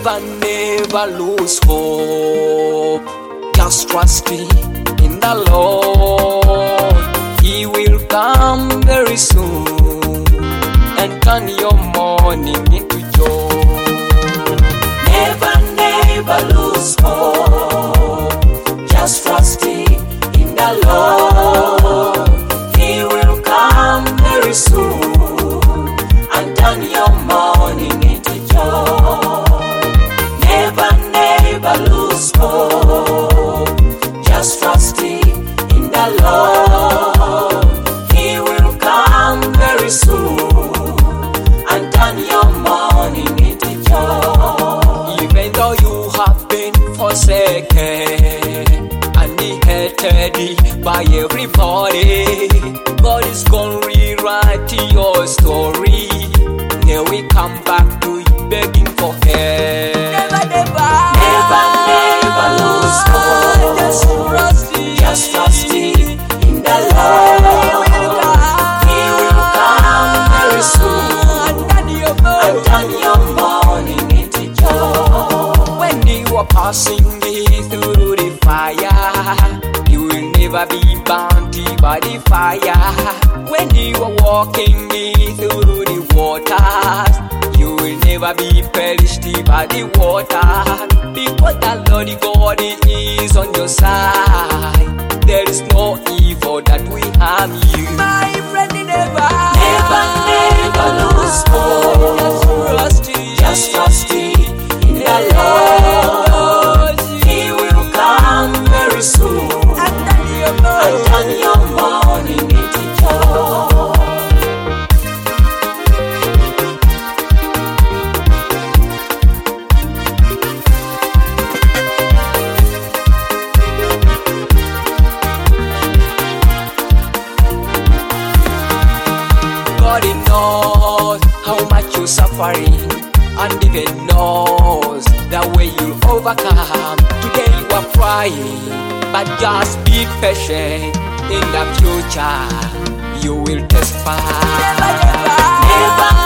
Never, never lose hope. Just trust in the Lord. He will come very soon and turn your mourning into joy. Never, never lose hope. Just trust in the Lord. He will come very soon and turn your mourning into joy. Never, never lose hope. Just trust in the Lord. He will come very soon and turn your mourning into joy. Even though you have been forsaken and hated by everybody, God is gonna rewrite your story. Then we come back to you begging for help. Never, never, never, never lose hope. Just trust in the Lord. He will come very soon and turn your mourning into joy. When you are passing through the fire, you will never be burnt by the fire. When you are walking through the waters, you will never be perished by the water. Because the Lord God is on your side, there is no evil that will harm you. My friend, never, never, never lose hope. Just trust in the Lord. He will come very soon and turn your mourning into joy. God knows how much you're suffering and even knows the way you'll overcome. Today you are crying, but just be patient. In the future, you will testify. Never, never, never